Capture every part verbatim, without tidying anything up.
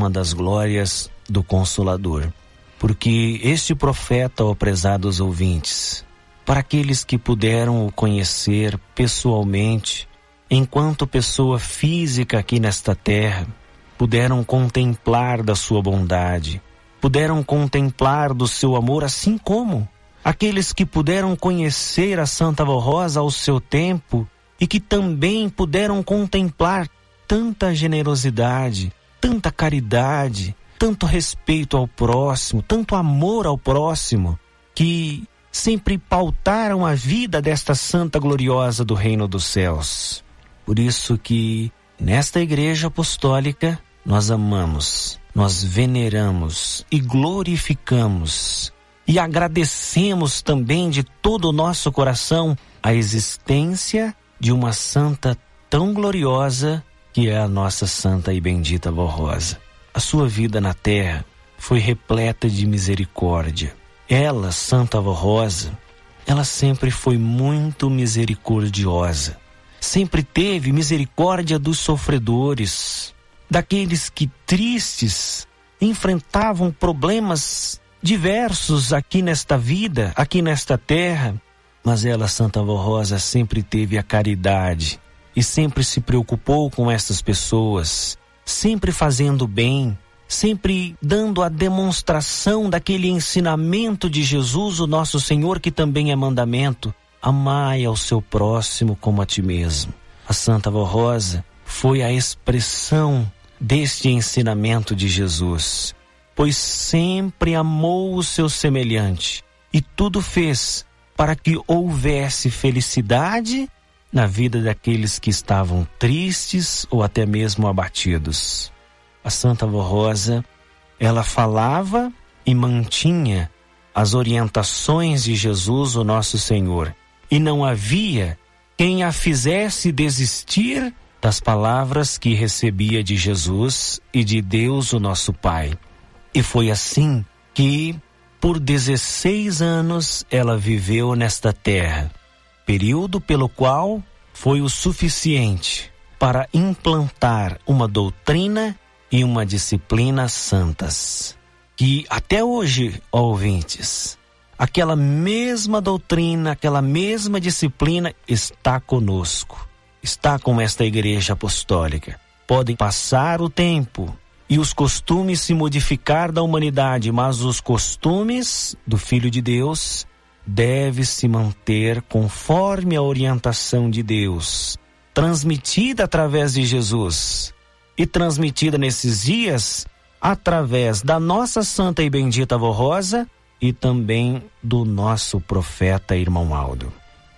uma das glórias do Consolador. Porque este profeta, ó prezados ouvintes, para aqueles que puderam o conhecer pessoalmente, enquanto pessoa física aqui nesta terra, puderam contemplar da sua bondade, puderam contemplar do seu amor, assim como aqueles que puderam conhecer a Santa Avó Rosa ao seu tempo e que também puderam contemplar tanta generosidade, tanta caridade, tanto respeito ao próximo, tanto amor ao próximo, que sempre pautaram a vida desta santa gloriosa do reino dos céus. Por isso que nesta igreja apostólica nós amamos, nós veneramos e glorificamos e agradecemos também de todo o nosso coração a existência de uma santa tão gloriosa que é a nossa santa e bendita Avó Rosa. A sua vida na terra foi repleta de misericórdia. Ela, Santa Avó Rosa, ela sempre foi muito misericordiosa. Sempre teve misericórdia dos sofredores, daqueles que tristes enfrentavam problemas diversos aqui nesta vida, aqui nesta terra. Mas ela, Santa Avó Rosa, sempre teve a caridade e sempre se preocupou com essas pessoas, sempre fazendo bem, sempre dando a demonstração daquele ensinamento de Jesus, o nosso Senhor, que também é mandamento: amai ao seu próximo como a ti mesmo. A Santa Avó Rosa foi a expressão deste ensinamento de Jesus, pois sempre amou o seu semelhante e tudo fez para que houvesse felicidade na vida daqueles que estavam tristes ou até mesmo abatidos. A Santa Avó Rosa, ela falava e mantinha as orientações de Jesus, o nosso Senhor, e não havia quem a fizesse desistir das palavras que recebia de Jesus e de Deus, o nosso Pai. E foi assim que, por dezesseis anos, ela viveu nesta terra, período pelo qual foi o suficiente para implantar uma doutrina e uma disciplina santas, que até hoje, ó ouvintes, aquela mesma doutrina, aquela mesma disciplina está conosco, está com esta igreja apostólica. Podem passar o tempo e os costumes se modificar da humanidade, mas os costumes do Filho de Deus devem se manter conforme a orientação de Deus, transmitida através de Jesus e transmitida nesses dias através da nossa santa e bendita Avó Rosa e também do nosso profeta irmão Aldo.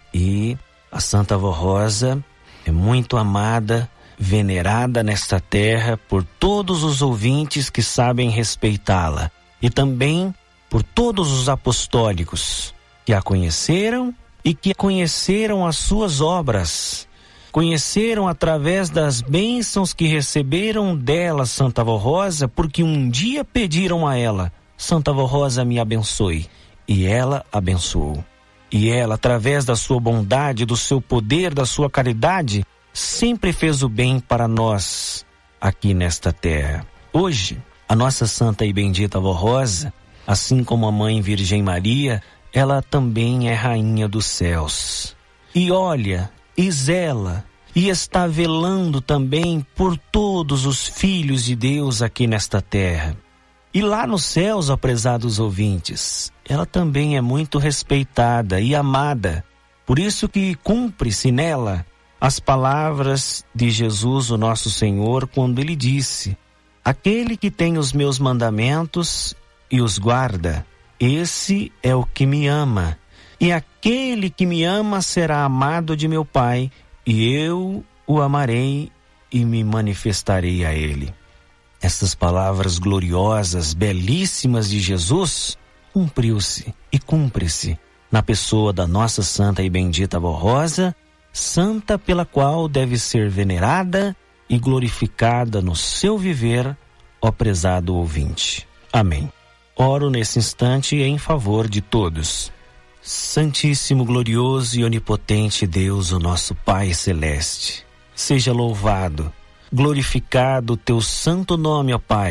E a Santa Avó Rosa é muito amada, venerada nesta terra por todos os ouvintes que sabem respeitá-la e também por todos os apostólicos que a conheceram e que conheceram as suas obras, conheceram através das bênçãos que receberam dela, Santa Avó Rosa, porque um dia pediram a ela: Santa Avó Rosa, me abençoe. E ela abençoou. E ela, através da sua bondade, do seu poder, da sua caridade, sempre fez o bem para nós aqui nesta terra. Hoje, a nossa santa e bendita Avó Rosa, assim como a Mãe Virgem Maria, ela também é rainha dos céus. E olha, e zela, e está velando também por todos os filhos de Deus aqui nesta terra. E lá nos céus, ó prezados ouvintes, ela também é muito respeitada e amada. Por isso que cumpre-se nela as palavras de Jesus, o nosso Senhor, quando ele disse: aquele que tem os meus mandamentos e os guarda, esse é o que me ama. E aquele que me ama será amado de meu Pai, e eu o amarei e me manifestarei a ele. Essas palavras gloriosas, belíssimas de Jesus, cumpriu-se e cumpre-se na pessoa da nossa santa e bendita Avó Rosa, santa pela qual deve ser venerada e glorificada no seu viver, ó prezado ouvinte. Amém. Oro nesse instante em favor de todos. Santíssimo, glorioso e onipotente Deus, o nosso Pai Celeste, seja louvado, glorificado o teu santo nome, ó Pai,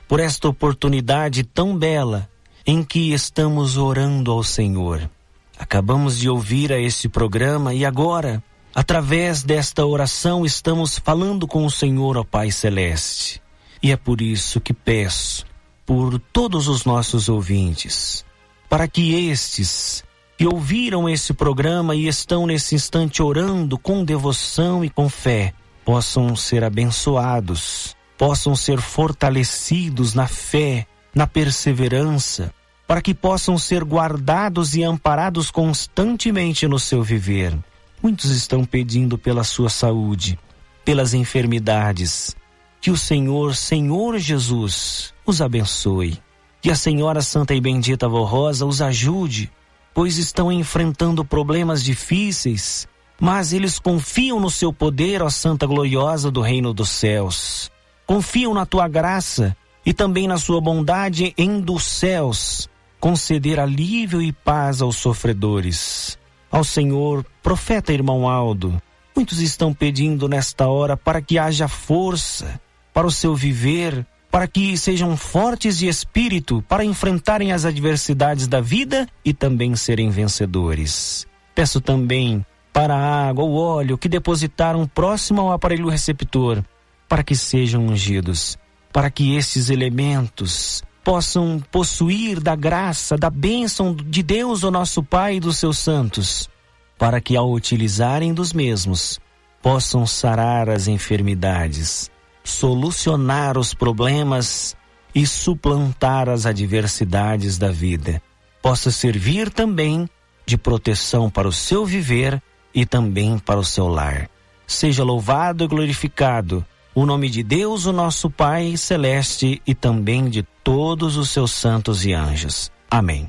por esta oportunidade tão bela em que estamos orando ao Senhor. Acabamos de ouvir a este programa e agora, através desta oração, estamos falando com o Senhor, ó Pai Celeste. E é por isso que peço, por todos os nossos ouvintes, para que estes que ouviram esse programa e estão nesse instante orando com devoção e com fé, possam ser abençoados, possam ser fortalecidos na fé, na perseverança, para que possam ser guardados e amparados constantemente no seu viver. Muitos estão pedindo pela sua saúde, pelas enfermidades. Que o Senhor, Senhor Jesus, os abençoe. Que a Senhora Santa e Bendita Vó Rosa os ajude, pois estão enfrentando problemas difíceis, mas eles confiam no seu poder, ó Santa Gloriosa do Reino dos Céus. Confiam na tua graça e também na sua bondade em dos céus, conceder alívio e paz aos sofredores. Ao Senhor, profeta irmão Aldo, muitos estão pedindo nesta hora para que haja força para o seu viver, para que sejam fortes de espírito para enfrentarem as adversidades da vida e também serem vencedores. Peço também para a água, o óleo que depositaram próximo ao aparelho receptor, para que sejam ungidos, para que estes elementos possam possuir da graça, da bênção de Deus, o nosso Pai, e dos seus santos, para que ao utilizarem dos mesmos, possam sarar as enfermidades, solucionar os problemas e suplantar as adversidades da vida. Possa servir também de proteção para o seu viver e também para o seu lar. Seja louvado e glorificado o nome de Deus, o nosso Pai Celeste, e também de todos os seus santos e anjos. Amém.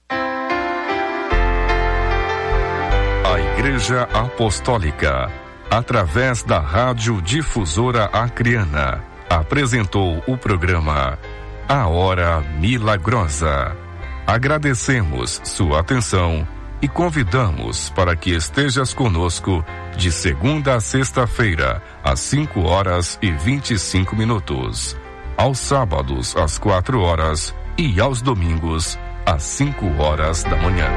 A Igreja Apostólica, através da Rádio Difusora Acreana, apresentou o programa A Hora Milagrosa. Agradecemos sua atenção e convidamos para que estejas conosco de segunda a sexta-feira, às cinco horas e vinte e cinco minutos, aos sábados às quatro horas e aos domingos às cinco horas da manhã.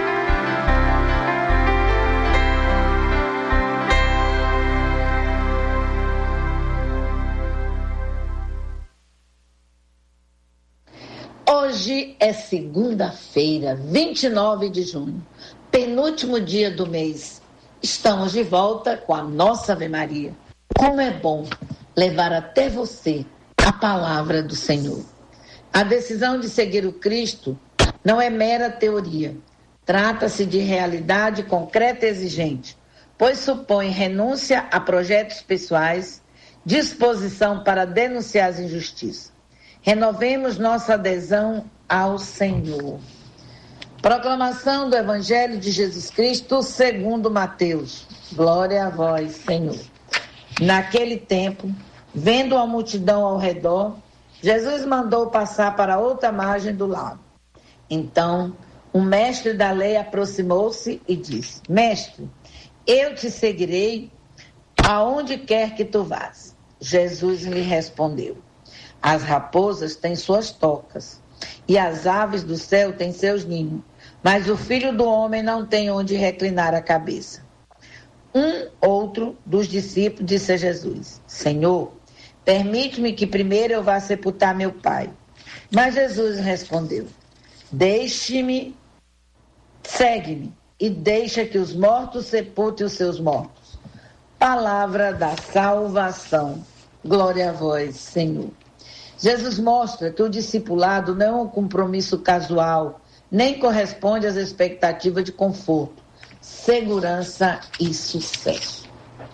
Hoje é segunda-feira, vinte e nove de junho, penúltimo dia do mês. Estamos de volta com a nossa Ave Maria. Como é bom levar até você a palavra do Senhor. A decisão de seguir o Cristo não é mera teoria. Trata-se de realidade concreta e exigente, pois supõe renúncia a projetos pessoais, disposição para denunciar as injustiças. Renovemos nossa adesão ao Senhor. Proclamação do Evangelho de Jesus Cristo segundo Mateus. Glória a vós, Senhor. Naquele tempo, vendo a multidão ao redor, Jesus mandou passar para outra margem do lago. Então, um mestre da lei aproximou-se e disse: Mestre, eu te seguirei aonde quer que tu vás. Jesus lhe respondeu: As raposas têm suas tocas, e as aves do céu têm seus ninhos, mas o Filho do Homem não tem onde reclinar a cabeça. Um outro dos discípulos disse a Jesus: Senhor, permite-me que primeiro eu vá sepultar meu pai. Mas Jesus respondeu: Deixe-me, segue-me, e deixa que os mortos sepultem os seus mortos. Palavra da salvação. Glória a vós, Senhor. Jesus mostra que o discipulado não é um compromisso casual, nem corresponde às expectativas de conforto, segurança e sucesso.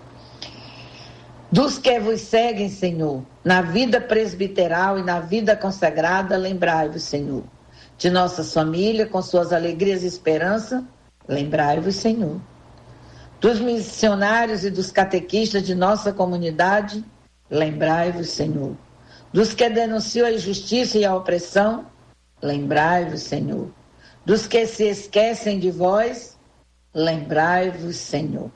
Dos que vos seguem, Senhor, na vida presbiteral e na vida consagrada, lembrai-vos, Senhor. De nossas famílias, com suas alegrias e esperança, lembrai-vos, Senhor. Dos missionários e dos catequistas de nossa comunidade, lembrai-vos, Senhor. Dos que denunciam a injustiça e a opressão, lembrai-vos, Senhor. Dos que se esquecem de vós, lembrai-vos, Senhor.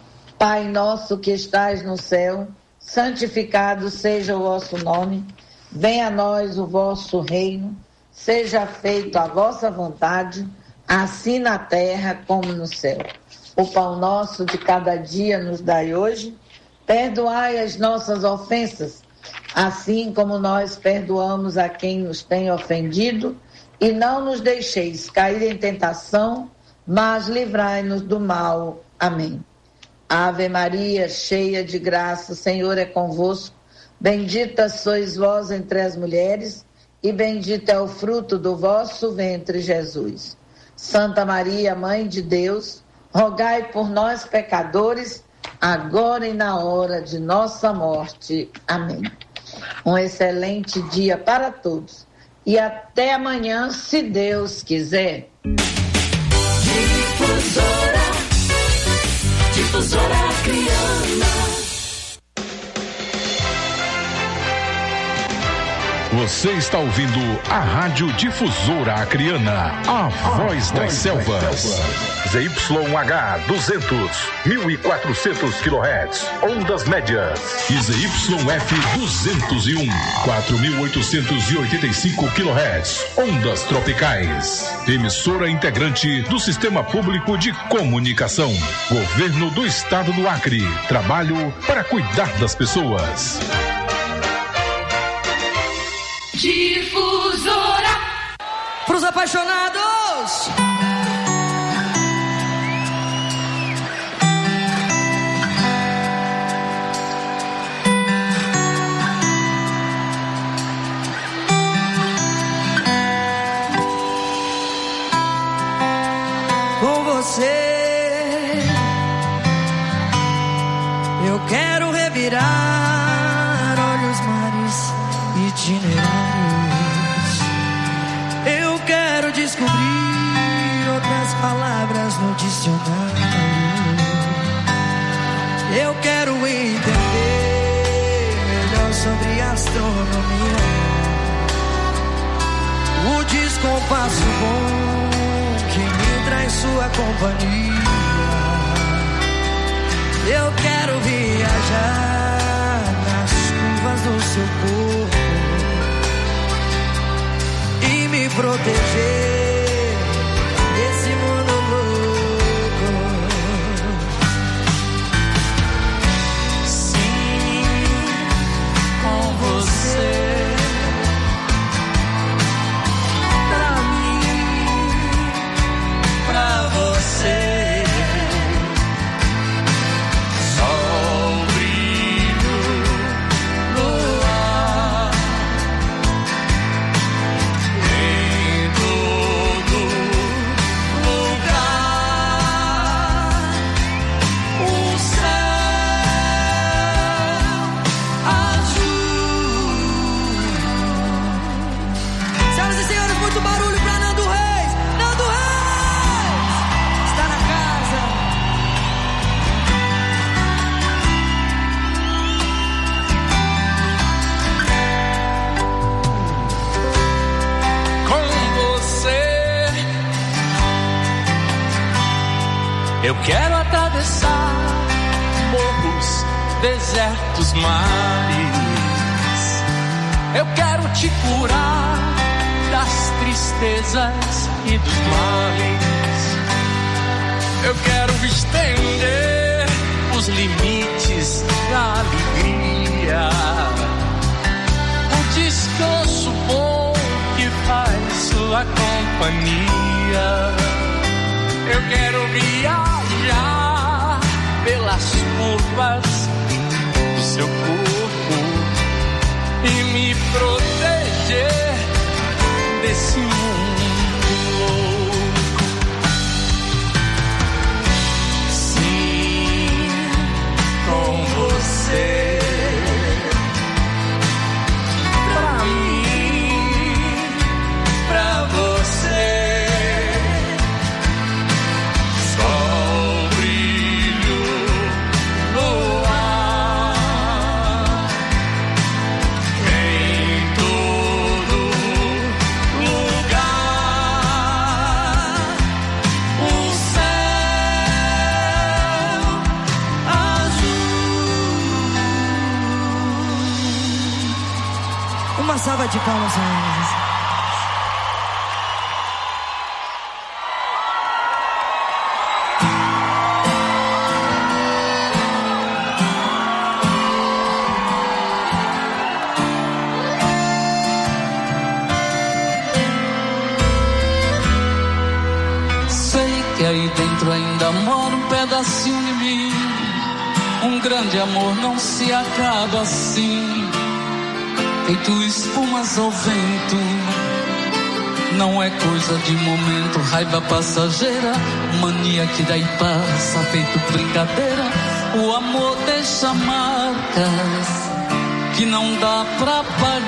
Pai nosso que estais no céu, santificado seja o vosso nome. Venha a nós o vosso reino, seja feita a vossa vontade, assim na terra como no céu. O pão nosso de cada dia nos dai hoje, perdoai as nossas ofensas, assim como nós perdoamos a quem nos tem ofendido, e não nos deixeis cair em tentação, mas livrai-nos do mal. Amém. Ave Maria, cheia de graça, o Senhor é convosco. Bendita sois vós entre as mulheres, e bendito é o fruto do vosso ventre, Jesus. Santa Maria, Mãe de Deus, rogai por nós, pecadores, agora e na hora de nossa morte. Amém. Um excelente dia para todos. E até amanhã, se Deus quiser. Difusora, Difusora Acreana. Você está ouvindo a Rádio Difusora Acreana, a voz das selvas. Z Y H duzentos, mil e quatrocentos quilohertz, ondas médias. E Z Y F duzentos e um, quatro mil oitocentos e oitenta e cinco quilohertz, ondas tropicais. Emissora integrante do Sistema Público de Comunicação. Governo do Estado do Acre. Trabalho para cuidar das pessoas. Difusora pros apaixonados. Com você eu quero revirar olhos, mares, itinerários. Eu quero descobrir outras palavras no dicionário. Eu quero entender melhor sobre astronomia. O descompasso bom que me traz sua companhia. Eu quero viajar nas curvas do seu corpo e me proteger desse mundo louco. Sim, com você, pra mim, pra você. Eu quero atravessar morros, desertos, mares. Eu quero te curar das tristezas e dos males. Eu quero estender os limites da alegria. Um descanso bom que faz sua companhia. Eu quero viajar pelas curvas do seu corpo e me proteger desse mundo louco. Sim, com você, pra mim, pra você. Lugar Uma salva de palmas, senhores. Aí dentro ainda mora um pedacinho de mim. Um grande amor não se acaba assim, feito espumas ao vento. Não é coisa de momento, raiva passageira, mania que daí passa, feito brincadeira. O amor deixa marcas que não dá pra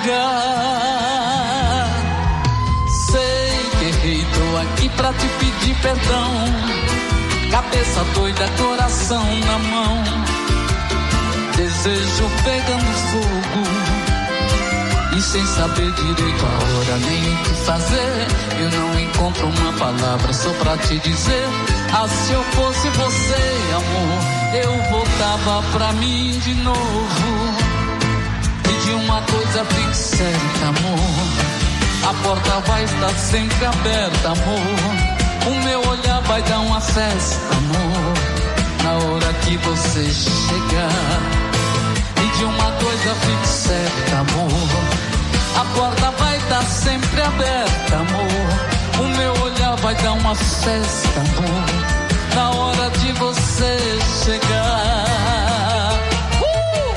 pagar. Sei que errei, tô aqui pra te pedir perdão. Cabeça doida, coração na mão, desejo pegando fogo, e sem saber direito a hora nem o que fazer. Eu não encontro uma palavra só pra te dizer. Ah, se eu fosse você, amor, eu voltava pra mim de novo. Pedi uma coisa, fique certa, amor, a porta vai estar sempre aberta, amor. O meu olhar vai dar uma festa, amor, na hora que você chegar. E de uma coisa fique certa, amor, a porta vai estar sempre aberta, amor. O meu olhar vai dar uma festa, amor, na hora de você chegar. Uh!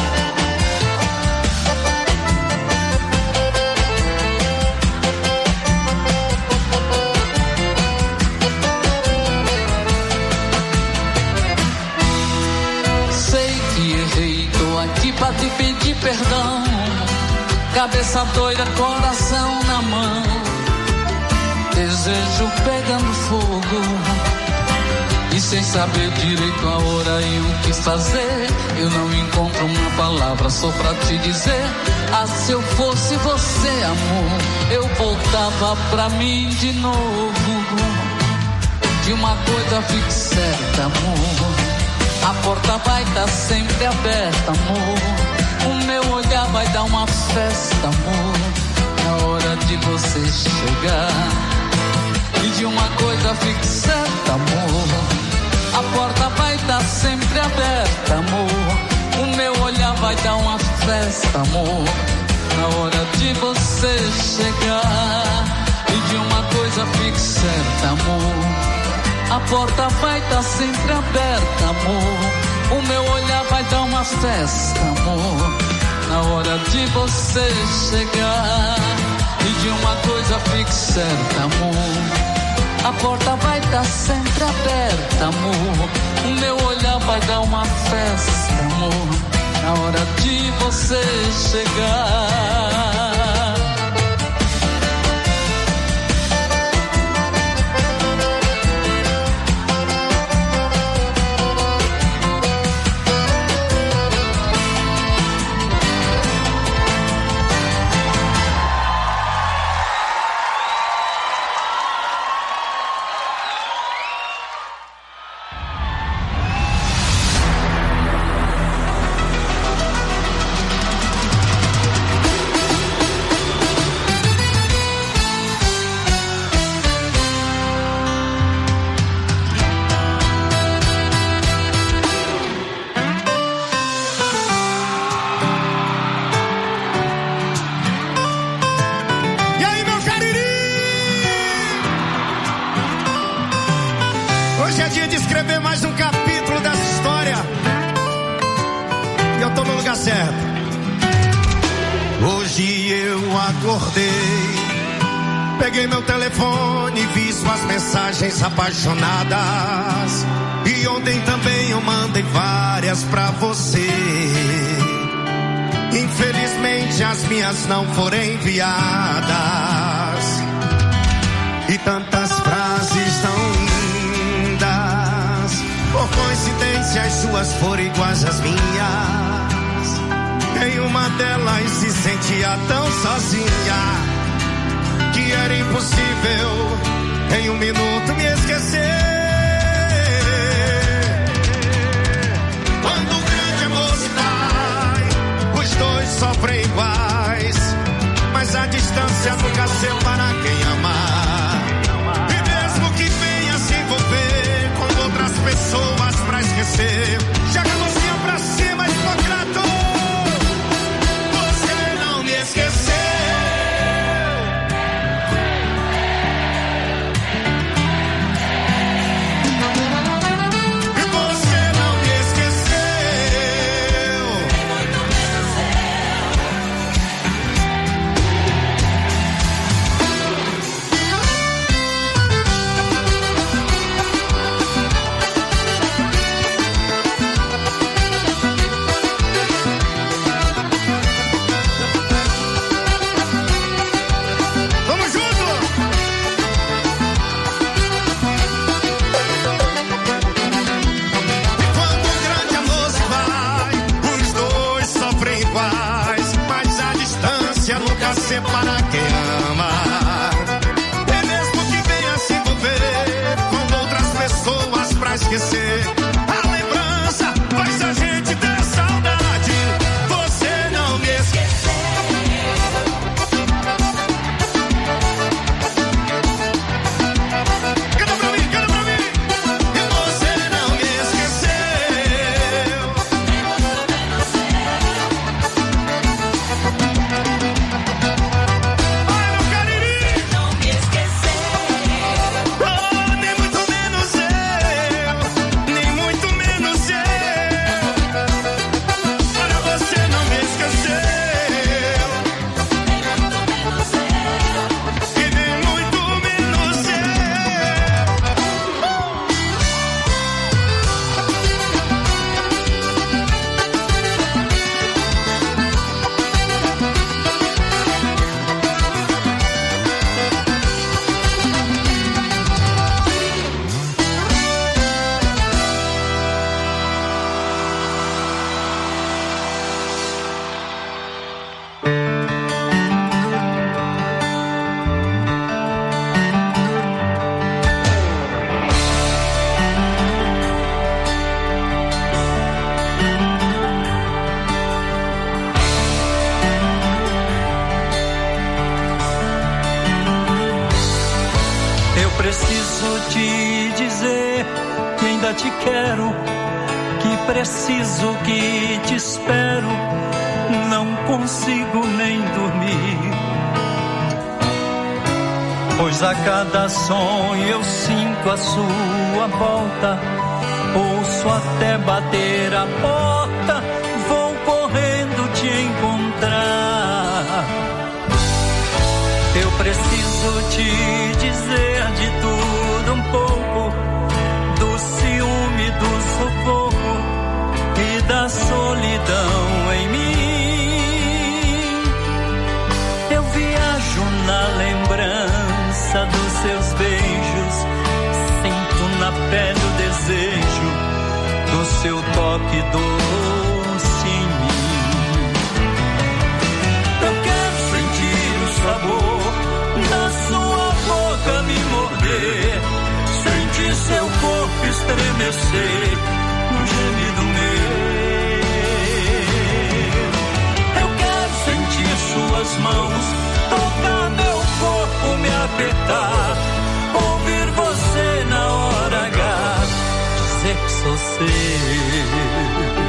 Aqui pra te pedir perdão, cabeça doida, coração na mão, desejo pegando fogo, e sem saber direito a hora e o que fazer. Eu não encontro uma palavra só pra te dizer. Ah, se eu fosse você, amor, eu voltava pra mim de novo. De uma coisa fique certa, amor, a porta vai estar sempre aberta, amor. O meu olhar vai dar uma festa, amor, na hora de você chegar. E de uma coisa fique certa, amor, a porta vai estar sempre aberta, amor. O meu olhar vai dar uma festa, amor, na hora de você chegar. E de uma coisa fique certa, amor, a porta vai estar sempre aberta, amor. O meu olhar vai dar uma festa, amor, na hora de você chegar. E de uma coisa fique certa, amor, a porta vai estar sempre aberta, amor. O meu olhar vai dar uma festa, amor, na hora de você chegar. Peguei meu telefone, vi suas mensagens apaixonadas. E ontem também eu mandei várias pra você. Infelizmente as minhas não foram enviadas. E tantas frases tão lindas, por coincidência as suas foram iguais às minhas. Em uma delas se sentia tão sozinha que era impossível em um minuto me esquecer. Quando o grande amor se vai, os dois sofrem iguais. distância nunca separa quem amar. E mesmo que venha se envolver com outras pessoas pra esquecer, joga a mãozinha pra cima, Hipócrates. Você não me esqueceu. Separa quem ama. E mesmo que venha se envolver com outras pessoas pra esquecer, a lembrança faz a gente ter saudade. Você não me esqueceu. Canta pra mim, canta pra mim. E você não me esqueceu. Te quero, que preciso, que te espero, não consigo nem dormir, pois a cada sonho eu sinto a sua volta, ouço até bater a porta, vou correndo te encontrar. Eu preciso te dizer de tudo um pouco, do ciúme, do sufoco e da solidão em mim. Eu viajo na lembrança dos seus beijos, sinto na pele o desejo do seu toque doce em mim. Eu quero sentir o sabor da sua boca me morder, sentir seu corpo estremecer no gemido meu. Eu quero sentir suas mãos tocar meu corpo, me apertar, ouvir você na hora H dizer que sou seu.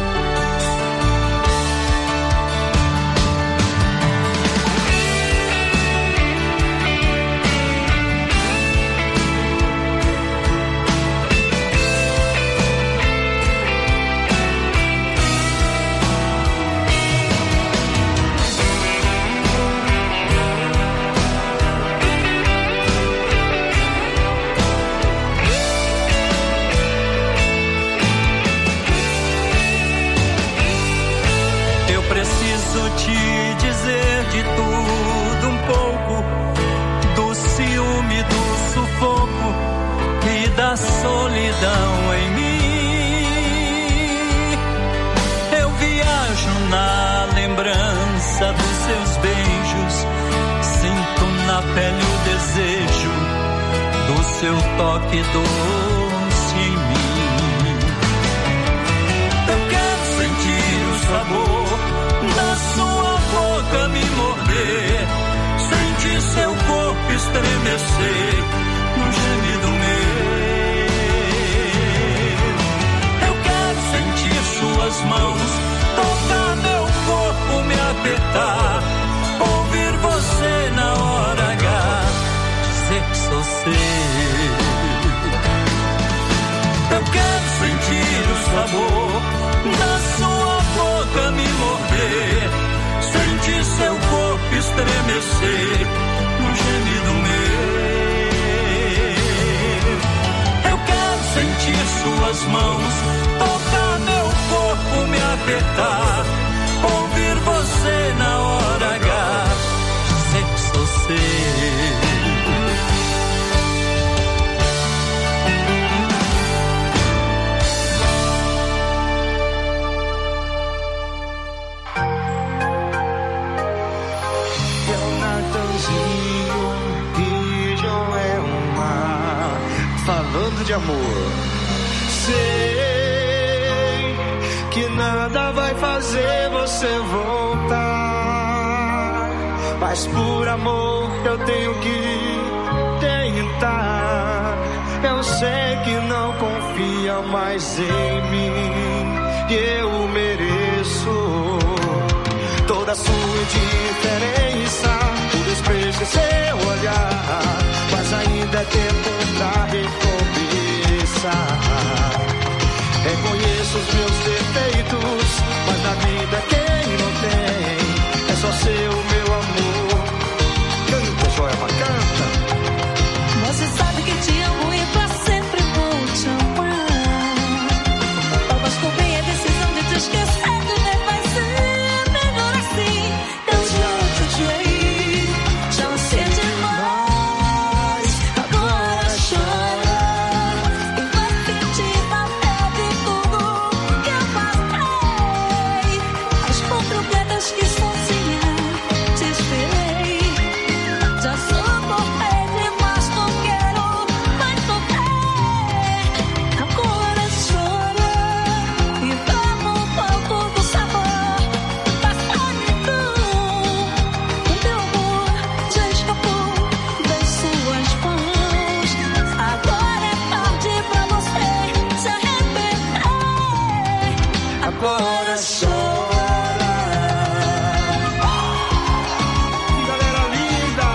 Te dizer de tudo um pouco, do ciúme, do sufoco e da solidão em mim. Eu viajo na lembrança dos seus beijos, sinto na pele o desejo do seu toque doce em mim. Eu quero sentir o sabor da sua boca me morder, sentir estremecer no gemido meu. Eu quero sentir suas mãos tocar meu corpo, me apertar, ouvir você na hora H, dizer que sou seu. Eu quero sentir o sabor da sua boca, me morder, sentir seu corpo estremecer no gemido meu. Eu quero sentir suas mãos tocar meu corpo, me apertar, ouvir você na hora H, dizer que sou seu. De amor, sei que nada vai fazer você voltar, mas por amor eu tenho que tentar. Eu sei que não confia mais em mim e eu mereço toda a sua indiferença, o desprezo em seu olhar, mas ainda é tempo pra recomeçar. Reconheço os meus defeitos, mas na vida quem não tem é só seu, meu amor. Canta, Joelma, canta. Você sabe que te amo e pra sempre vou te amar. Talvez tomei a decisão de te esquecer, né? Vai ser melhor assim. Eu já te odiei, já sei demais. Agora chora e vai sentir na pele tudo que eu passei. As madrugadas que sozinha te esperei. Já suportei demais, não quero mais sofrer. Agora chora e vamos um pouco do sabor. Passa-me tudo. O meu amor já escapou das suas mãos. Agora é tarde pra você se arrepender. Agora chora. Galera linda,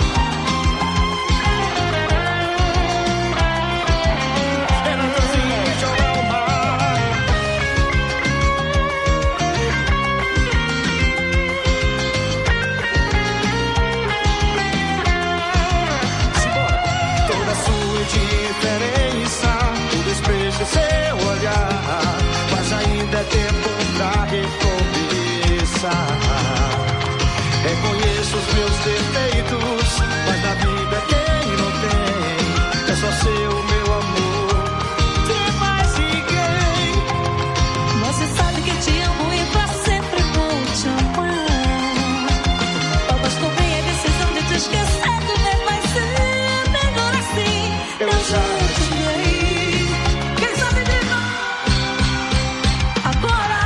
Renanzinho e Joelma. Simbora. Toda a sua indiferença, o desprezo em seu olhar, mas ainda é tempo pra recomeçar. Reconheço os meus defeitos, mas na vida quem não tem é só seu, meu amor. Tem mais ninguém. Você sabe que te amo e pra sempre vou te amar. Talvez tomei a decisão de te esquecer, né? Vai ser melhor assim. Eu já te odiei. Quem sabe de nós? Agora.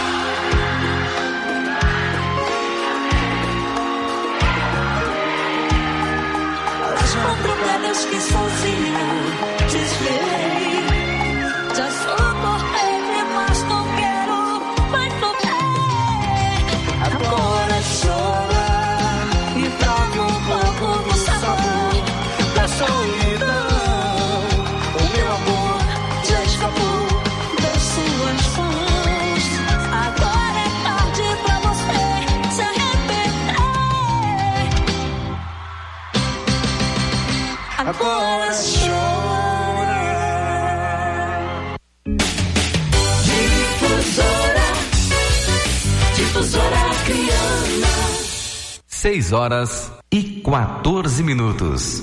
As madrugadas que sozinha te esperei. Já suportei demais, não quero mais sofrer. Agora chora e prove um pouco do sabor da solidão, o meu amor já escapou das suas mãos. Agora é tarde pra você se arrepender. Agora chora. Difusora, Difusora Criana. Seis horas e quatorze minutos.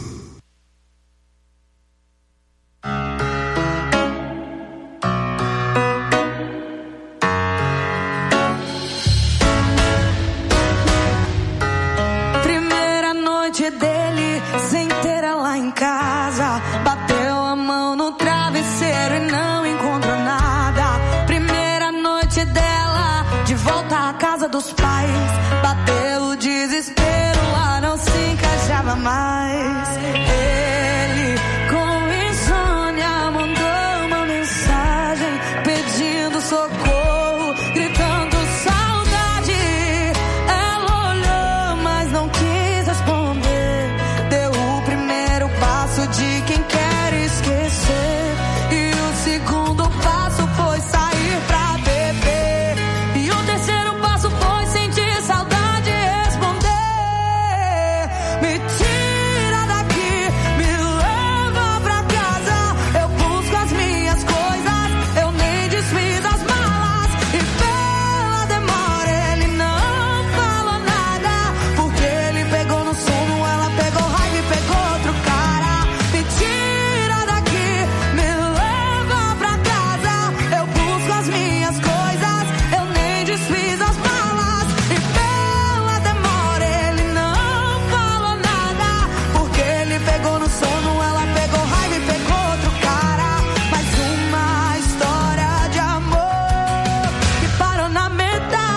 Primeira noite dele, sem ter ela em casa. Bateu a mão no travesseiro e não encontrou nada. Primeira noite dela, de volta à casa dos pais. Bateu o desespero, lá não se encaixa. te ama mais. Ele com insônia mandou uma mensagem pedindo socorro, gritando saudade. Ela olhou, mas não quis responder. Deu o primeiro passo de quem quer esquecer, e o segundo passo foi sair pra beber, e o terceiro passo foi sentir saudade e responder: me tira daqui, me leva pra casa. Eu busco as minhas coisas, eu nem desfiz as malas, e pela demora ele não falou nada, porque ele pegou no sono, ela pegou raiva e pegou outro cara. Me tira daqui, me leva pra casa. Eu busco as minhas coisas, eu nem desfiz as malas, e pela demora ele não falou nada, porque ele pegou no sono, ela pegou raiva e pegou outro cara. Mais uma história de amor que parou na metade,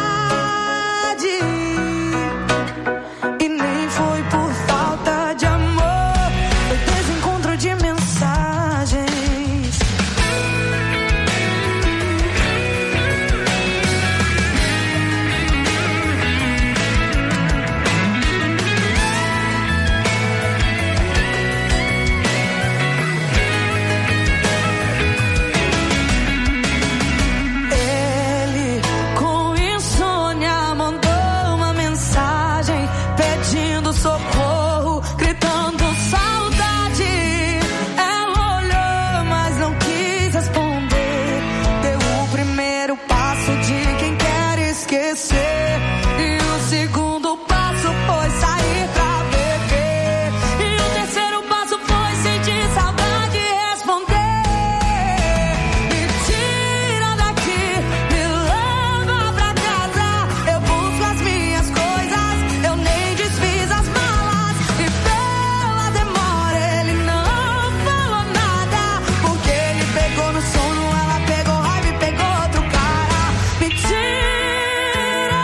e nem foi por falta de amor, foi desencontro de mensagens. Ele com insônia mandou uma mensagem pedindo socorro, gritando saudade. Ela olhou, mas não quis responder. Deu o primeiro passo de quem quer esquecer, e o segundo passo foi sair pra beber, e o terceiro passo foi sentir saudade e responder: me tira daqui, me leva pra casa. Eu busco as minhas coisas, eu nem desfiz as malas, e pela demora ele não falou nada, porque ele pegou no sono, ela pegou raiva e pegou outro cara. Me tira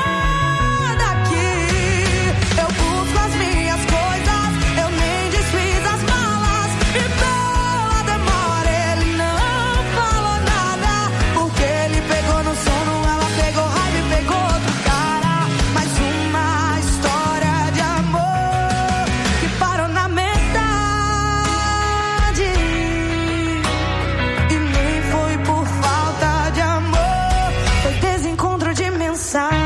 daqui, eu busco as minhas coisas, eu nem desfiz as malas, e pela demora ele não falou nada, porque ele pegou no sono, ela pegou raiva e pegou outro cara. Mais uma história de amor que parou na metade, e nem foi por falta de amor, foi desencontro de mensagens.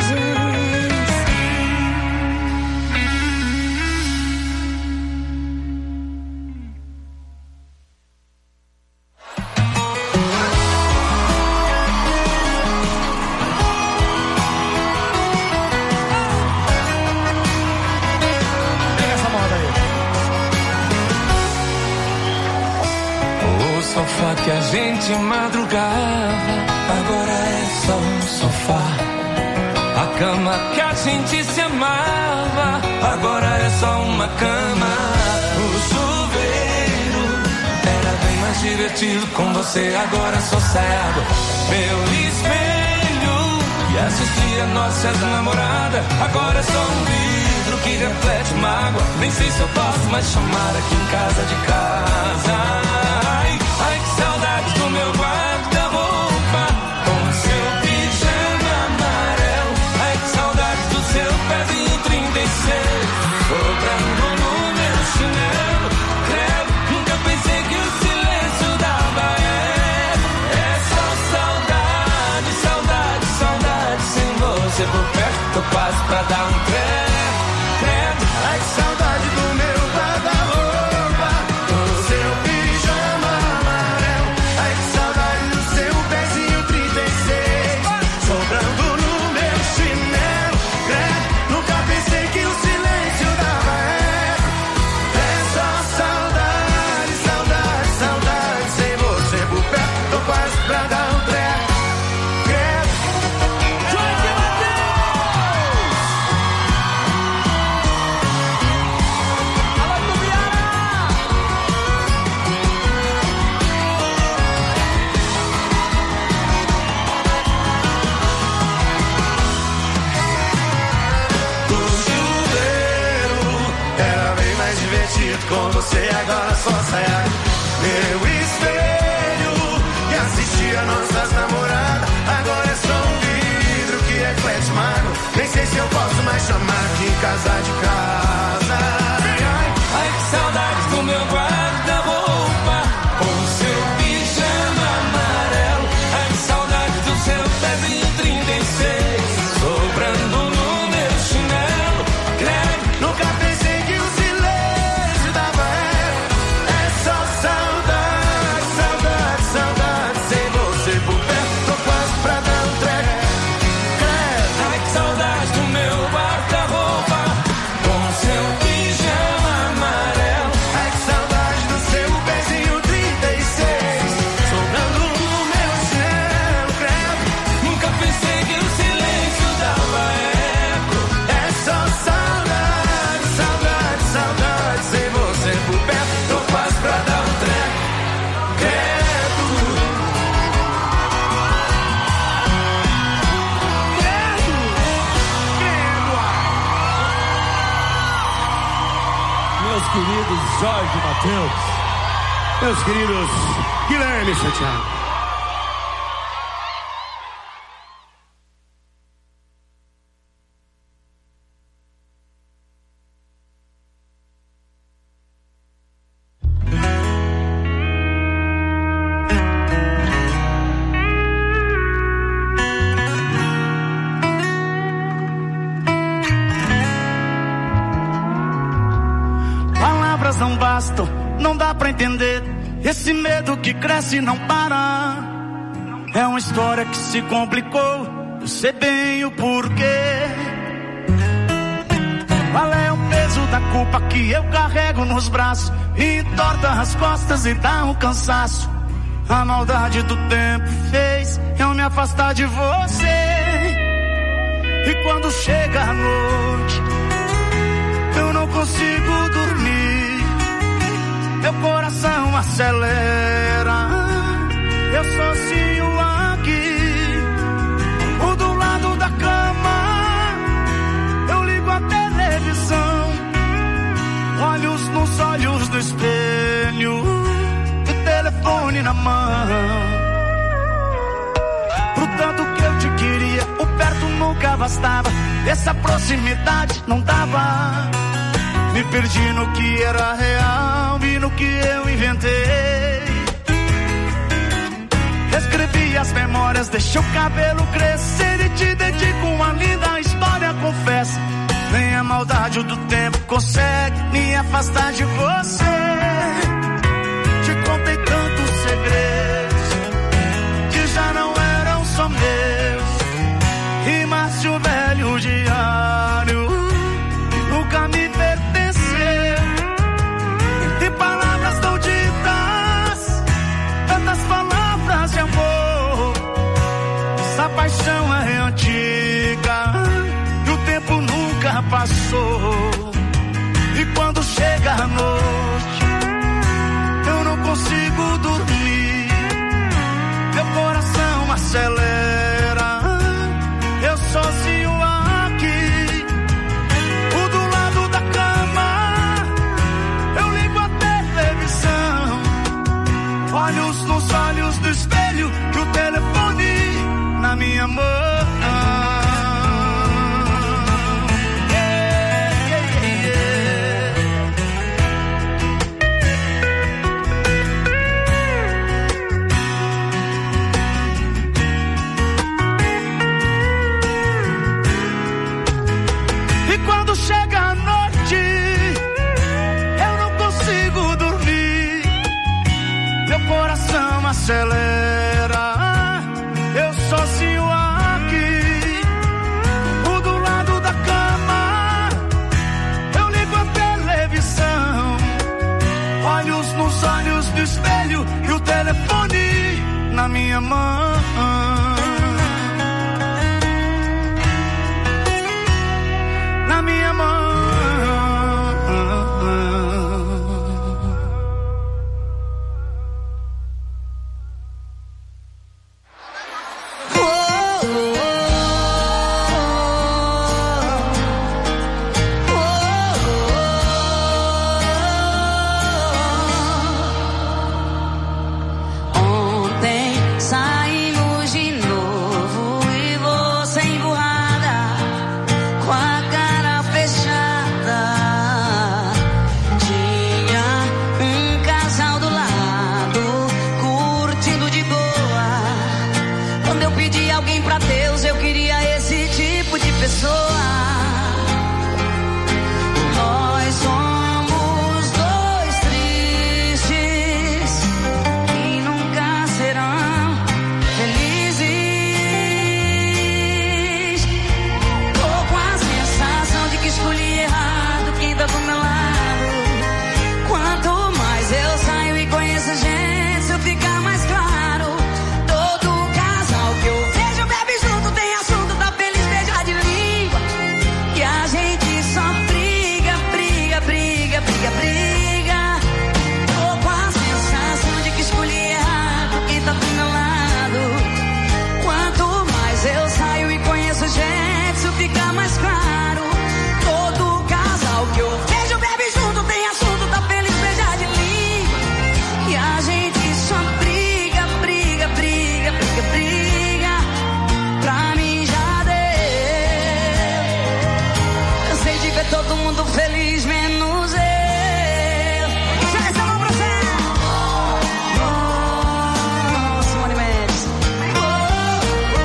O sofá que a gente madrugava, agora é só um sofá. A cama que a gente se amava, agora é só uma cama. O chuveiro era bem mais divertido com você, agora sou cego. Meu espelho que assistia nossas namoradas, agora é só um vidro que reflete mágoa. Nem sei se eu posso mais chamar aqui em casa de casa. Ai, ai, que saudade do meu guarda-roupa com seu pijama amarelo. Ai, que saudade do seu pezinho trinta e seis sobrando no meu chinelo. Credo, nunca pensei que o silêncio dava é, é só saudade, saudade, saudade. Sem você por perto eu passo pra dar um treco, credo. Ai, que saudade do meu guarda-roupa com seu pijama amarelo. você agora só sai. Meu espelho que assistia nossas namoradas, agora é só um vidro que reflete mágoa. Nem sei se eu posso mais chamar de casa de casa. Ai, que saudades do meu guarda-roupa com seu pijama amarelo. Ai, que saudades do seu pezinho trinta e seis sobrando no meu chinelo. Credo, Nunca pensei que o silêncio dava eco. É só saudade, saudade, saudade. Sem você por perto, tô quase pra dar um treco. ai, que saudades do meu guarda-roupa com seu pijama amarelo. Ai, que saudade do seu pezinho trinta e seis sobrando no meu chinelo, credo. Nunca pensei que o silêncio dava eco. É só saudade, saudade, saudade. Sem você por perto, tô quase pra dar um treco, credo. Credo, credo. Meus queridos Jorge Mateus, meus queridos Guilherme Santiago. Palavras não bastam, não dá pra entender. Esse medo que cresce e não para. É uma história que se complicou, eu sei bem o porquê. Qual é o peso da culpa que eu carrego nos braços? E entorta as costas e dá um cansaço. A maldade do tempo fez eu me afastar de você. E quando chega a noite, eu não consigo dormir. Meu coração acelera. Eu sozinho aqui, o do lado da cama. Eu ligo a televisão, olhos nos olhos do espelho, o telefone na mão. Pro tanto que eu te queria, o perto nunca bastava. Essa proximidade não dava. Me perdi no que era real e no que eu inventei. Escrevi as memórias, deixei o cabelo crescer e te dedico uma linda história, confesso. Nem a maldade do tempo consegue me afastar de você. Te contei tantos segredos que já não eram só meus. Rimas de um velho diário nunca me pertenceu. E palavras tão ditas, tantas palavras de amor. Essa paixão é antiga e o tempo nunca passou. E quando chega a noite, eu não consigo dormir. Meu coração acelera. Eu sozinho aqui, o do lado da cama. Eu ligo a televisão, olhos nos olhos do espelho e o telefone na minha mão. Yeah, yeah, yeah. E quando chega a noite, eu não consigo dormir. Meu coração acelera. Eu sozinho aqui, o do lado da cama. Eu ligo a televisão, olhos nos olhos do espelho e o telefone na minha mão. Na minha mão. todo mundo feliz, menos eu. Joga essa mão pro céu. Oh, Simone Mendes. Oh, oh,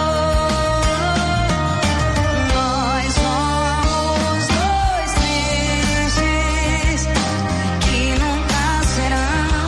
nós somos dois tristes que nunca serão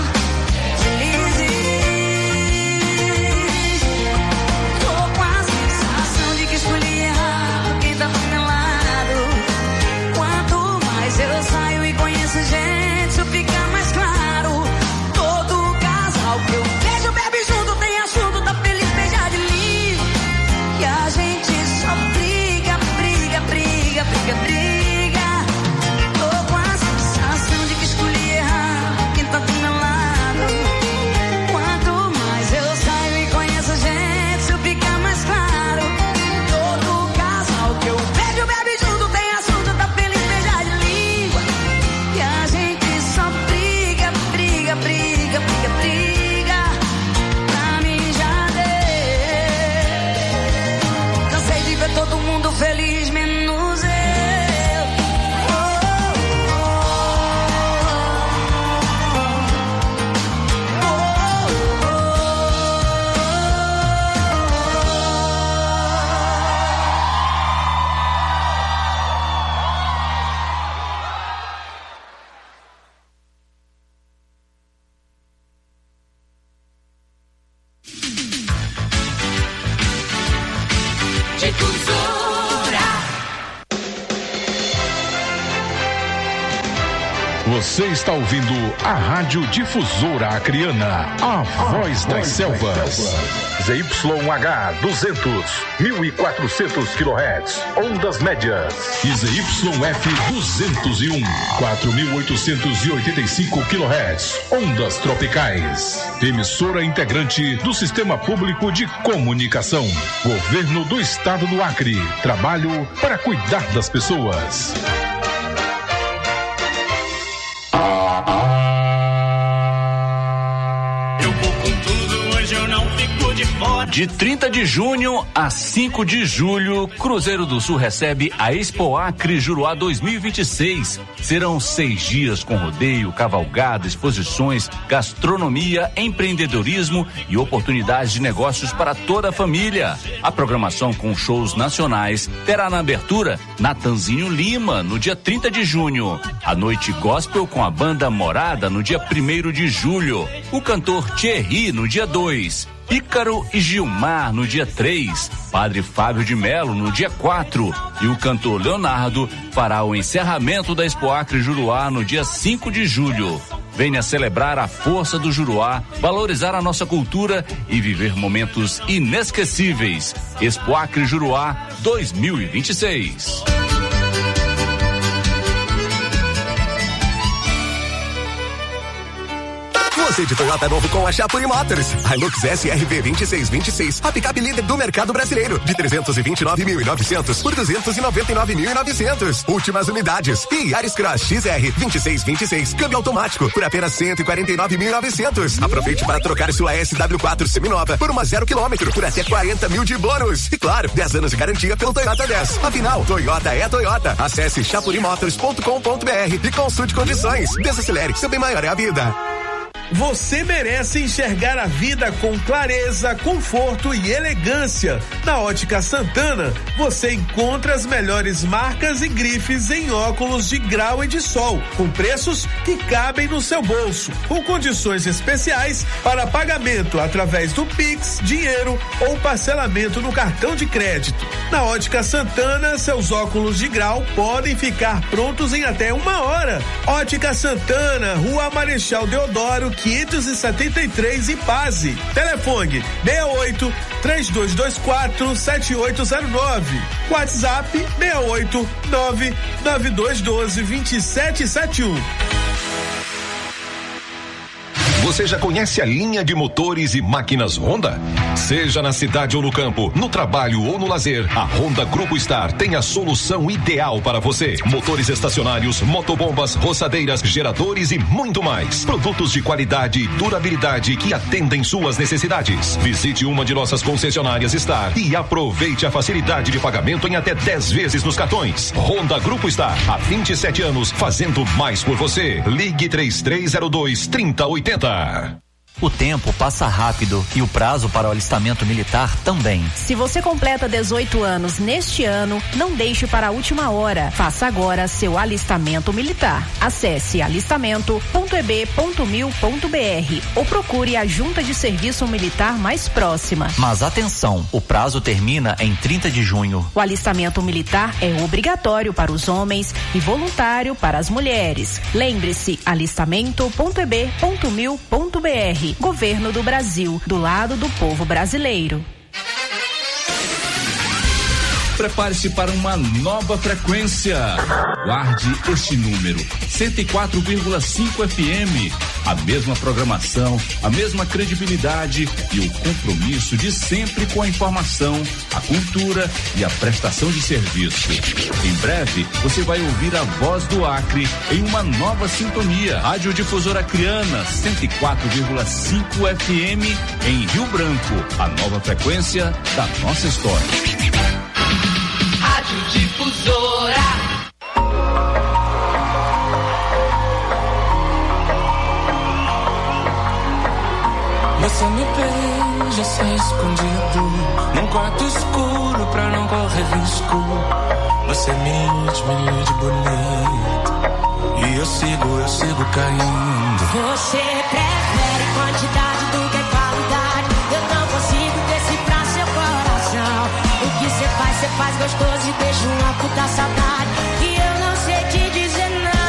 felizes. Tô com a sensação de que escolhi errado quem tá do meu lado. Quanto mais eu saio e conheço gente, isso fica mais claro. Todo casal que eu vejo bebe junto, tem assunto, tá feliz, beija de língua. E a gente só briga, briga, briga, briga, briga. Tô com a sensação de que escolhi errado quem tá do meu lado. Quanto mais eu saio e conheço gente, isso fica mais claro. Todo casal que eu vejo bebe junto, tem assunto, tá feliz, beija de língua. E a gente só briga, briga, briga, briga, briga. Pra mim já deu. Cansei de ver todo mundo feliz, menos eu. Oh, Você está ouvindo a Rádio Difusora Acreana, a voz das selvas. Z Y H duzentos, mil e quatrocentos quilohertz, ondas médias. E Z Y F duzentos e um, quatro mil oitocentos e oitenta e cinco quilohertz, ondas tropicais. Emissora integrante do Sistema Público de Comunicação. Governo do Estado do Acre. Trabalho para cuidar das pessoas. De trinta de junho a cinco de julho, Cruzeiro do Sul recebe a Expo Acre Juruá dois mil e vinte e seis. Serão seis dias com rodeio, cavalgada, exposições, gastronomia, empreendedorismo e oportunidades de negócios para toda a família. A programação com shows nacionais terá na abertura Natanzinho Lima, no dia trinta de junho. A noite gospel com a banda Morada, no dia primeiro de julho. O cantor Thierry, no dia dois. Ícaro e Gilmar no dia três, Padre Fábio de Melo no dia quatro e o cantor Leonardo fará o encerramento da Expo Acre Juruá no dia cinco de julho. Venha celebrar a força do Juruá, valorizar a nossa cultura e viver momentos inesquecíveis. Expo Acre Juruá dois mil e vinte e seis. Você de Toyota novo com a Chapuri Motors. Hilux S R V vinte e seis vinte e seis, a picape líder do mercado brasileiro, de trezentos e vinte e nove mil e novecentos por duzentos e noventa e nove mil e novecentos. Últimas unidades. E Yaris Cross X R vinte e seis vinte e seis, câmbio automático, por apenas cento e quarenta e nove mil e novecentos. Aproveite para trocar sua S W quatro seminova por uma zero quilômetro, por até quarenta mil de bônus. E claro, dez anos de garantia pelo Toyota dez. Afinal, Toyota é Toyota. Acesse chapuri motors ponto com ponto b r e consulte condições. Desacelere, seu bem maior é a vida. Você merece enxergar a vida com clareza, conforto e elegância. Na Ótica Santana, você encontra as melhores marcas e grifes em óculos de grau e de sol, com preços que cabem no seu bolso, com condições especiais para pagamento através do Pix, dinheiro ou parcelamento no cartão de crédito. Na Ótica Santana, seus óculos de grau podem ficar prontos em até uma hora. Ótica Santana, Rua Marechal Deodoro, quinhentos e setenta e três, Ipaze. Telefone seis oito, três dois dois quatro, sete oito zero nove. WhatsApp seis oito, nove nove dois um dois, dois sete sete um. Você já conhece a linha de motores e máquinas Honda? Seja na cidade ou no campo, no trabalho ou no lazer, a Honda Grupo Star tem a solução ideal para você. Motores estacionários, motobombas, roçadeiras, geradores e muito mais. Produtos de qualidade e durabilidade que atendem suas necessidades. Visite uma de nossas concessionárias Star e aproveite a facilidade de pagamento em até dez vezes nos cartões. Honda Grupo Star, há vinte e sete anos, fazendo mais por você. Ligue três três zero dois, três zero oito zero. O tempo passa rápido e o prazo para o alistamento militar também. Se você completa dezoito anos neste ano, não deixe para a última hora. Faça agora seu alistamento militar. Acesse alistamento ponto e b ponto mil ponto b r ou procure a junta de serviço militar mais próxima. Mas atenção, o prazo termina em trinta de junho. O alistamento militar é obrigatório para os homens e voluntário para as mulheres. Lembre-se, alistamento ponto e b ponto mil ponto b r. Governo do Brasil, do lado do povo brasileiro. Prepare-se para uma nova frequência. Guarde este número, cento e quatro vírgula cinco F M. A mesma programação, a mesma credibilidade e o compromisso de sempre com a informação, a cultura e a prestação de serviço. Em breve, você vai ouvir a voz do Acre em uma nova sintonia. Rádio Difusora Acreana, cento e quatro vírgula cinco F M em Rio Branco. A nova frequência da nossa história. Rádio Difusora. Você me beija sem escondido, num quarto escuro pra não correr risco. Você me diz, me de bonito, e eu sigo, eu sigo caindo. Você prefere quantidade do que qualidade. Eu não consigo decifrar seu coração. O que você faz, você faz gostoso e deixa uma puta saudade. E eu não sei te dizer não.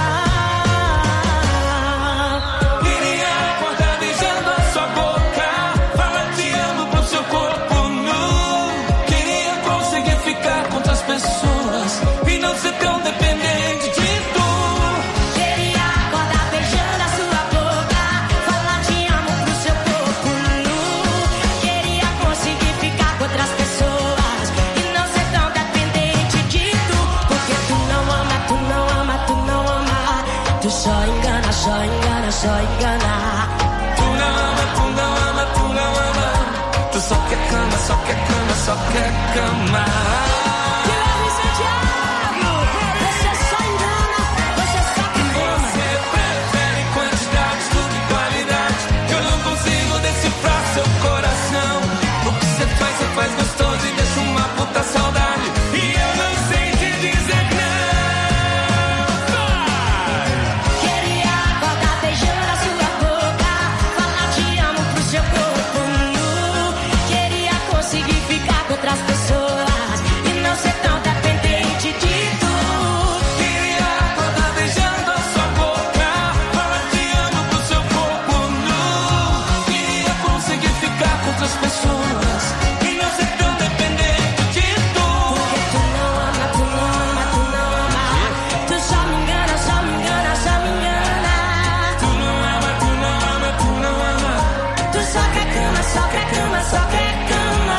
Queria acordar beijando a sua boca, falar te amo pro seu corpo nu. Queria conseguir ficar com outras pessoas e não ser tão dependente de tu. Queria acordar beijando a sua boca, falar te amo pro seu corpo nu. Queria conseguir ficar com outras pessoas e não ser tão dependente de tu. Porque tu não ama, tu não ama, tu não ama. Tu só engana, só engana, só engana. Tu não ama, tu não ama, tu não ama. Tu só quer cama, só quer cama, só quer cama. Guilherme Santiago, você só engana, você só quer cama. Você prefere quantidades do que qualidade. Eu não consigo decifrar seu coração. O que você faz, você faz gostoso e deixa uma puta saudade. E eu não sei te dizer não. Queria acordar beijando a sua boca, falar te amo pro seu corpo nu. Queria conseguir ficar com outras pessoas e não ser tão dependente de tu. Queria acordar beijando a sua boca, falar te amo pro seu corpo nu. Queria conseguir ficar com outras pessoas e não ser tão dependente de tu. Porque tu não ama, tu não ama, tu não ama. Tu só me engana, só me engana, só me engana. Tu não ama, tu não ama, tu não ama. Tu só quer cama, só quer cama, só quer cama.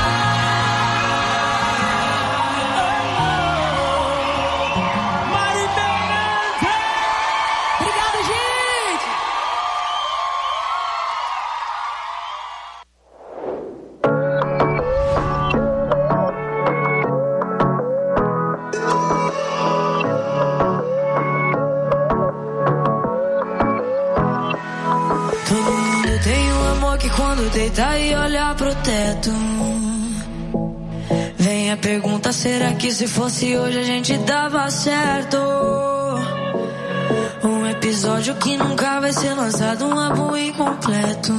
Mari Fernandes! Obrigada, gente! Todo mundo tem um amor que quando deita e olha pro teto, vem a pergunta, será que se fosse hoje a gente dava certo? Um episódio que nunca vai ser lançado, um álbum incompleto.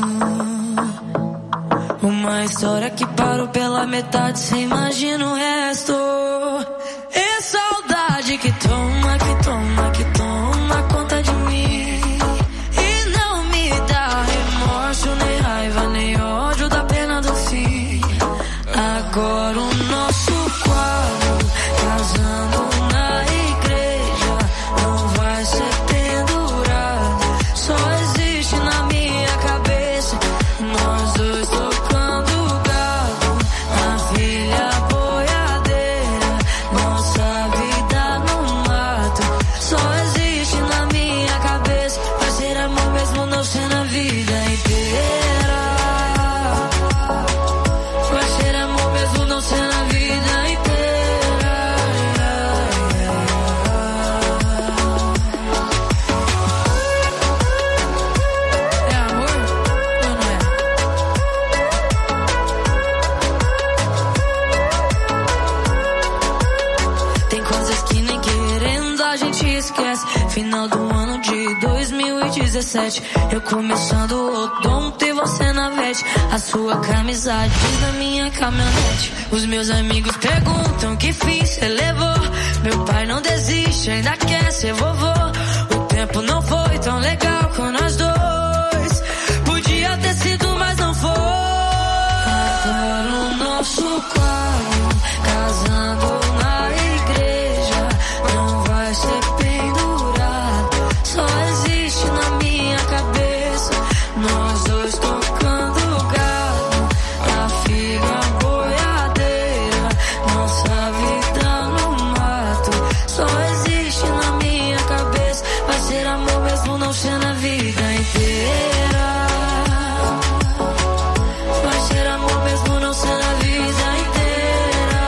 Uma história que parou pela metade, cê imagina o resto. É saudade que toma, que toma, que toma conta de mim. E não me dá remorso, nem raiva, nem ódio da pena do fim. Agora o nosso quadro, casando na igreja, não vai ser pendurado. Só existe na gente esquece. Final do ano de dois mil e dezessete, eu começando o odonto e você na vete. A sua camisa diz na minha caminhonete. Os meus amigos perguntam que fiz, cê levou. Meu pai não desiste, ainda quer ser vovô. O tempo não foi tão legal com nós dois. Podia ter sido, mas não foi. Agora o nosso quadro, casando na igreja, não vai ser pendurado, só existe na minha cabeça. Nós dois tocando gado, a figa boiadeira, nossa vida no mato, só existe na minha cabeça. Vai ser amor mesmo não sendo a vida inteira. Vai ser amor mesmo não sendo a vida inteira.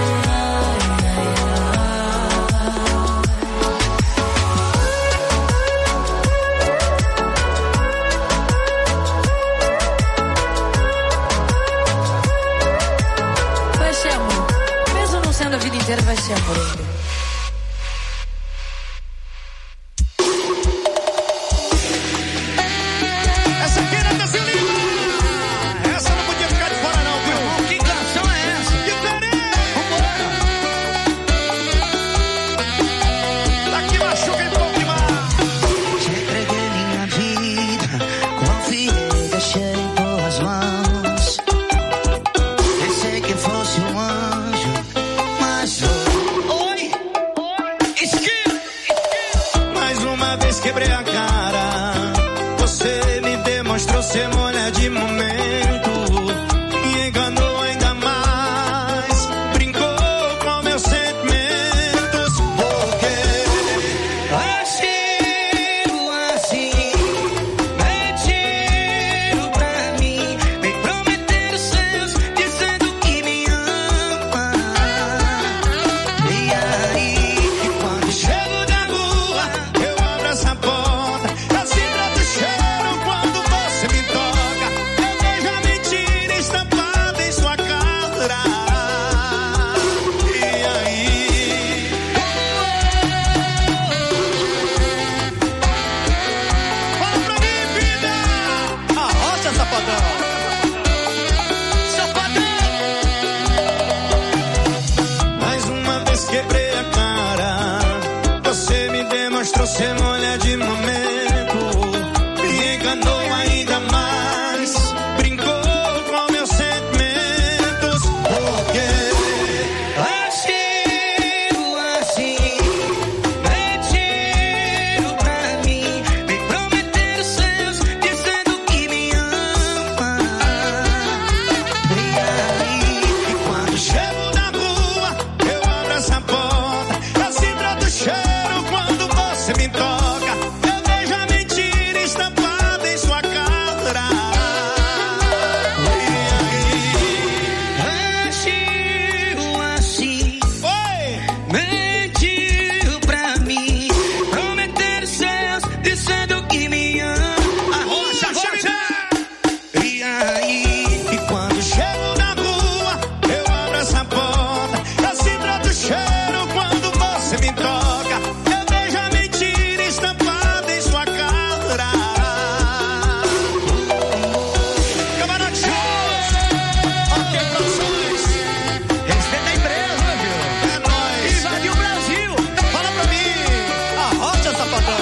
Vai ser amor. Mesmo não sendo a vida inteira, vai ser amor ainda. Essa aqui era da Silvina. Essa não podia ficar de fora não, viu? Que canção é essa? Diferente. Vambora. Daqui machuca em pouco demais. Te entreguei minha vida, confiei, deixei em tuas mãos. Pensei que fosse um anjo, mas oi, Esquilo. Mais uma vez quebrei a cara. Você me demonstrou ser mulher de momento. Me enganou ainda mais. Brincou com meus sentimentos. Porque agiu assim, mentiram pra mim, me prometeram seus, dizendo que me ama. E aí, quando chego na rua, eu abro essa porta. Eu sinto o cheiro quando você me toca. Eu vejo a mentira estampada em sua cara. E aí? Fala pra mim, vida! Arrocha, safadão! Safadão! Mais uma vez quebrei a cara. Você me demonstrou ser mulher de momento. Me enganou ainda mais. Brincou com meus sentimentos. Porque agiu assim, mentiram pra mim, me prometeram seus, dizendo que me ama. E aí, quando chego na rua, eu abro essa porta. Eu sinto o cheiro quando você me toca. Eu vejo a mentira estampada em sua cara. E aí? agiu assim, Oi! mentiu pra mim, prometeram seus, dizendo que me ama. Arrocha, arrocha! E aí, E quando chego na rua, eu abro essa porta. Eu sinto o cheiro quando você me toca. Eu vejo a mentira estampada em sua cara. Camarote Shows! Ok, Produções! respeita a empresa, viu? É nóis! Invadiu o Brasil. Fala pra mim! Arrocha, safadão!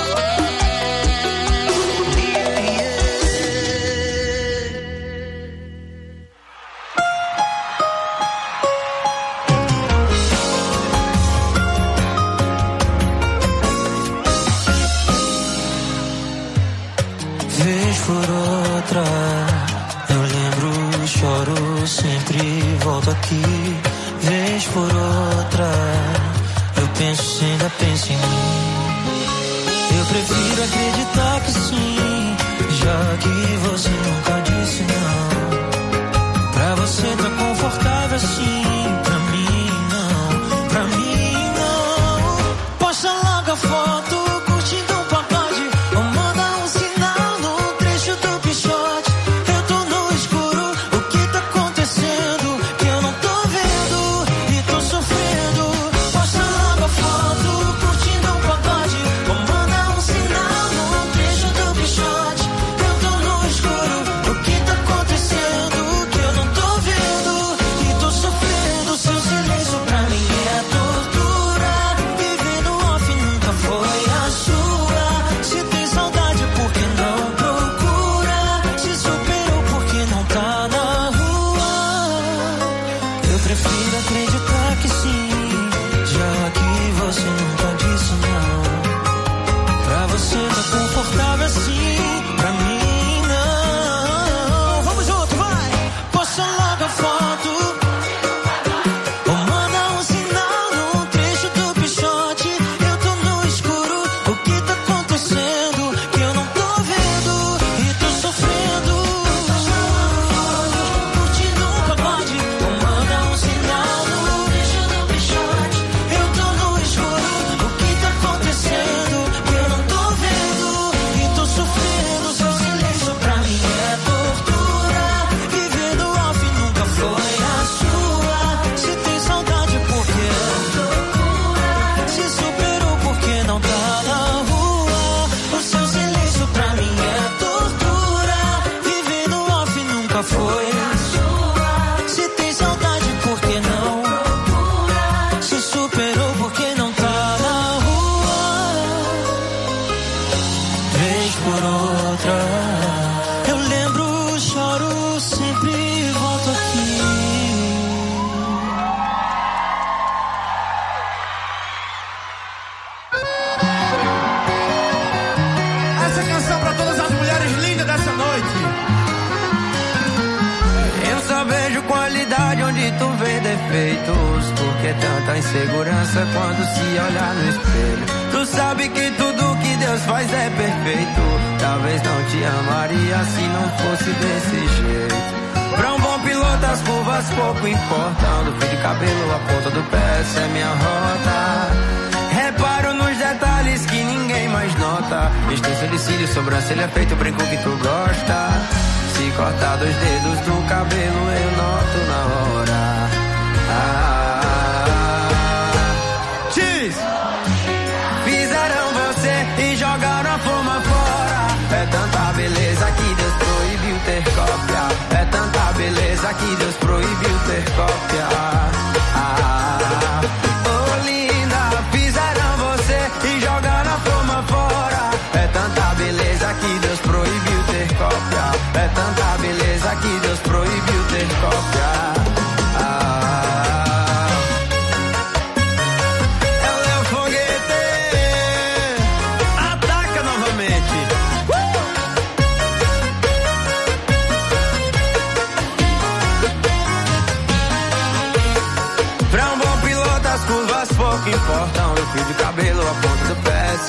Vez por outra, eu lembro, choro, sempre volto aqui. Vez por outra, eu penso, ainda penso em mim. Eu prefiro acreditar que sim, já que você nunca disse não. Pra você tá confortável assim, pra mim não, pra mim não. Posta logo a foto, curtindo um pagode, ou manda um sinal no trecho do pichote. Eu tô no escuro, o que tá acontecendo? Que eu não tô vendo e tô sofrendo. Posta logo a foto, curtindo foi. Se tem saudade, por que não? Se superou, por que não tá na rua? Vez por outra, eu lembro, choro, sempre volto aqui. Essa canção pra todas as mulheres lindas dessa noite. Eu só vejo qualidade onde tu vê defeitos. Porque tanta insegurança quando se olhar no espelho. Tu sabe que tudo que Deus faz é perfeito. Talvez não te amaria se não fosse desse jeito. Pra um bom piloto as curvas pouco importam. Do fio de cabelo a ponta do pé, essa é minha rota. Reparo nos detalhes que ninguém mais nota. Extensão de cílios, sobrancelha feito, brinco que tu gosta. Se cortar dois dedos do cabelo eu noto na hora. Ah,